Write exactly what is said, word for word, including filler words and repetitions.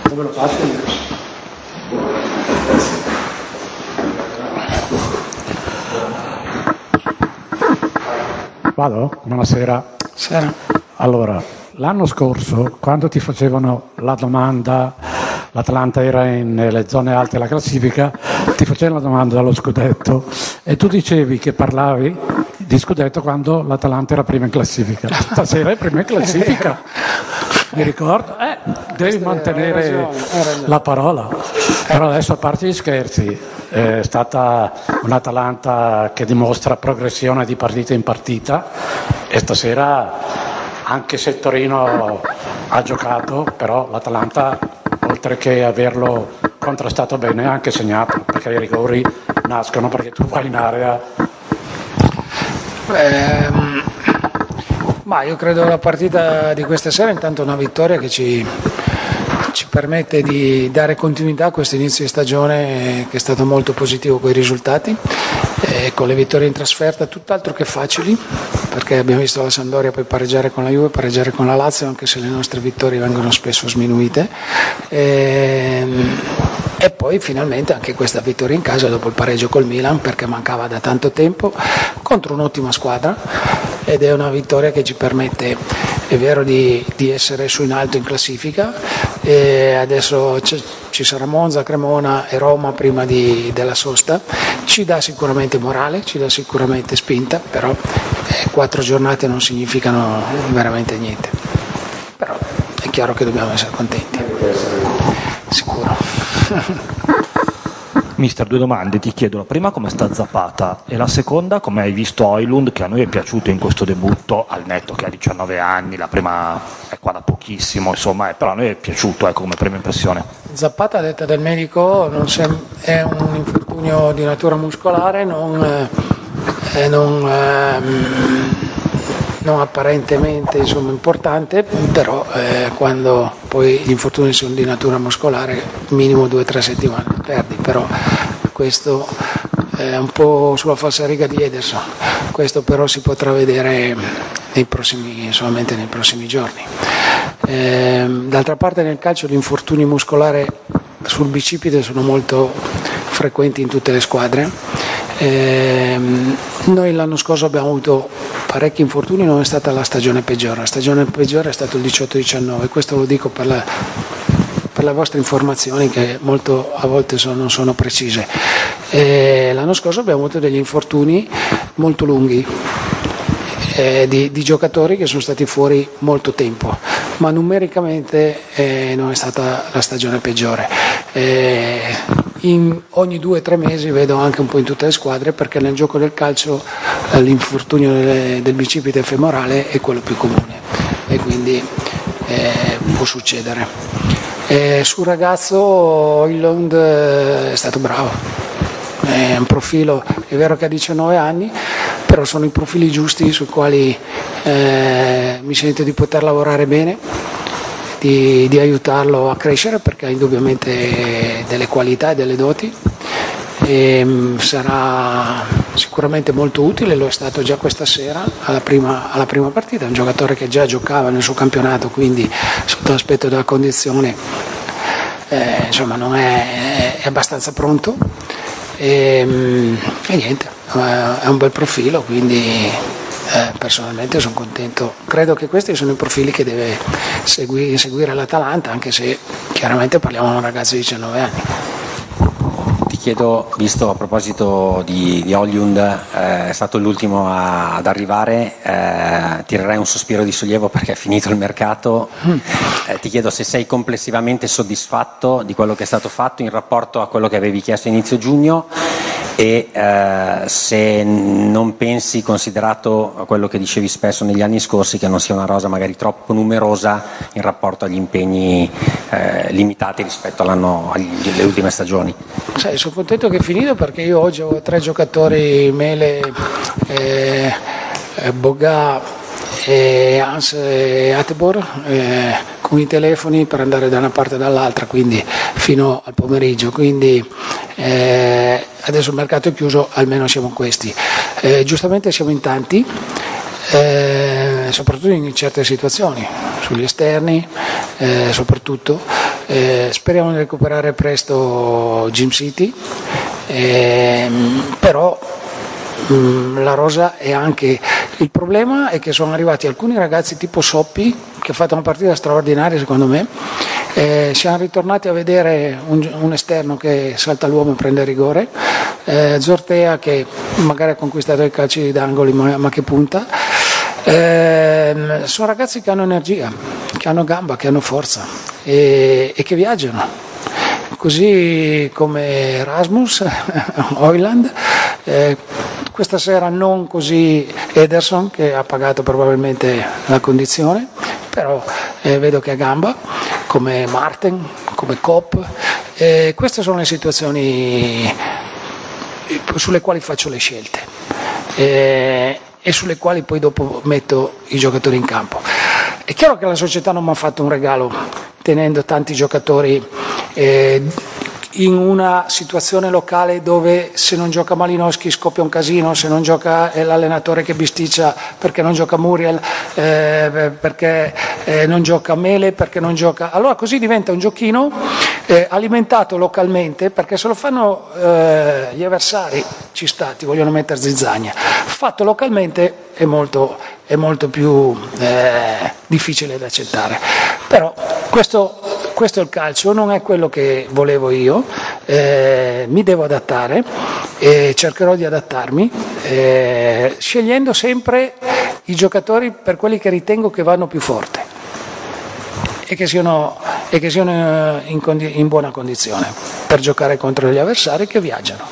Dove lo passi? Vado? Buonasera. Sera. Allora, l'anno scorso, quando ti facevano la domanda, l'Atalanta era nelle zone alte della classifica, ti facevano la domanda dallo scudetto e tu dicevi che parlavi di scudetto quando l'Atalanta era prima in classifica. Stasera è prima in classifica. Mi ricordo, eh, devi mantenere la parola. Però adesso, a parte gli scherzi, è stata un'Atalanta che dimostra progressione di partita in partita e stasera, anche se il Torino ha giocato, però l'Atalanta, oltre che averlo contrastato bene, ha anche segnato, perché i rigori nascono perché tu vai in area. Ehm, ma io credo che la partita di questa sera intanto è una vittoria che ci, ci permette di dare continuità a questo inizio di stagione che è stato molto positivo con i risultati, e con le vittorie in trasferta tutt'altro che facili, perché abbiamo visto la Sampdoria poi pareggiare con la Juve, pareggiare con la Lazio, anche se le nostre vittorie vengono spesso sminuite. Ehm, E poi finalmente anche questa vittoria in casa dopo il pareggio col Milan, perché mancava da tanto tempo, contro un'ottima squadra, ed è una vittoria che ci permette, è vero, di, di essere su in alto in classifica. E adesso c- ci sarà Monza, Cremona e Roma prima di, della sosta. Ci dà sicuramente morale, ci dà sicuramente spinta, però eh, quattro giornate non significano veramente niente. Però è chiaro che dobbiamo essere contenti, sicuro. Mister, due domande ti chiedo: la prima, come sta Zapata, e la seconda, come hai visto Højlund, che a noi è piaciuto in questo debutto, al netto che ha diciannove anni, la prima è qua da pochissimo, insomma, però a noi è piaciuto, ecco, come prima impressione. Zapata, a detta del medico, non sem- è un infortunio di natura muscolare, non, eh, non, eh, non apparentemente, insomma, importante, però eh, quando poi gli infortuni sono di natura muscolare, minimo due o tre settimane perdi, però questo è un po' sulla falsariga di Ederson, questo però si potrà vedere nei prossimi, solamente nei prossimi giorni. Eh, d'altra parte nel calcio gli infortuni muscolari sul bicipite sono molto frequenti in tutte le squadre. Eh, noi l'anno scorso abbiamo avuto parecchi infortuni, non è stata la stagione peggiore, la stagione peggiore è stato il diciotto diciannove, questo lo dico per, la, per le vostre informazioni che molto, a volte sono, non sono precise. Eh, l'anno scorso abbiamo avuto degli infortuni molto lunghi, eh, di, di giocatori che sono stati fuori molto tempo, ma numericamente eh, non è stata la stagione peggiore. Eh, in ogni due o tre mesi vedo anche un po' in tutte le squadre, perché nel gioco del calcio eh, l'infortunio del, del bicipite femorale è quello più comune e quindi eh, può succedere. Eh, sul ragazzo Højlund è stato bravo, è un profilo, è vero che ha diciannove anni, però sono i profili giusti sui quali eh, mi sento di poter lavorare bene, Di, di aiutarlo a crescere, perché ha indubbiamente delle qualità e delle doti, e mh, sarà sicuramente molto utile, lo è stato già questa sera alla prima, alla prima partita. È un giocatore che già giocava nel suo campionato, quindi sotto l'aspetto della condizione eh, insomma non è, è abbastanza pronto, e, mh, e niente, è un bel profilo, quindi Eh, personalmente sono contento. Credo che questi sono i profili che deve segui, seguire l'Atalanta, anche se chiaramente parliamo di un ragazzo di diciannove anni. Ti chiedo, visto a proposito di, di Højlund, eh, è stato l'ultimo a, ad arrivare, eh, tirerei un sospiro di sollievo perché è finito il mercato. Mm. Eh, ti chiedo se sei complessivamente soddisfatto di quello che è stato fatto in rapporto a quello che avevi chiesto a inizio giugno, e eh, se non pensi, considerato quello che dicevi spesso negli anni scorsi, che non sia una rosa magari troppo numerosa in rapporto agli impegni eh, limitati rispetto all'anno, alle ultime stagioni. Sai, sono contento che è finito, perché io oggi ho tre giocatori, Mele, eh, Boga e Hans e Atebor, eh, con i telefoni per andare da una parte e dall'altra, quindi fino al pomeriggio, quindi eh, adesso il mercato è chiuso, almeno siamo questi. Eh, giustamente siamo in tanti, eh, soprattutto in certe situazioni, sugli esterni eh, soprattutto, eh, speriamo di recuperare presto Gym City, eh, però mh, la rosa è anche, il problema è che sono arrivati alcuni ragazzi tipo Soppi che ha fatto una partita straordinaria secondo me. Eh, siamo ritornati a vedere un, un esterno che salta l'uomo e prende rigore, eh, Zortea che magari ha conquistato i calci d'angoli ma, ma che punta. Eh, sono ragazzi che hanno energia, che hanno gamba, che hanno forza e, e che viaggiano, così come Erasmus, Hoyland, eh, questa sera non così Ederson che ha pagato probabilmente la condizione, però eh, vedo che ha gamba, come Martin, come Kopp, eh, queste sono le situazioni sulle quali faccio le scelte eh, e sulle quali poi dopo metto i giocatori in campo. È chiaro che la società non mi ha fatto un regalo tenendo tanti giocatori eh, in una situazione locale dove se non gioca Malinowski scoppia un casino, se non gioca è l'allenatore che bisticcia perché non gioca Muriel, eh, perché eh, non gioca Mele, perché non gioca... Allora così diventa un giochino eh, alimentato localmente, perché se lo fanno eh, gli avversari, ci sta, ti vogliono mettere zizzania. Fatto localmente è molto, è molto più eh, difficile da accettare. Però questo... Questo è il calcio, non è quello che volevo io, eh, mi devo adattare e cercherò di adattarmi, eh, scegliendo sempre i giocatori per quelli che ritengo che vanno più forte e che siano, e che siano in, condi- in buona condizione per giocare contro gli avversari che viaggiano.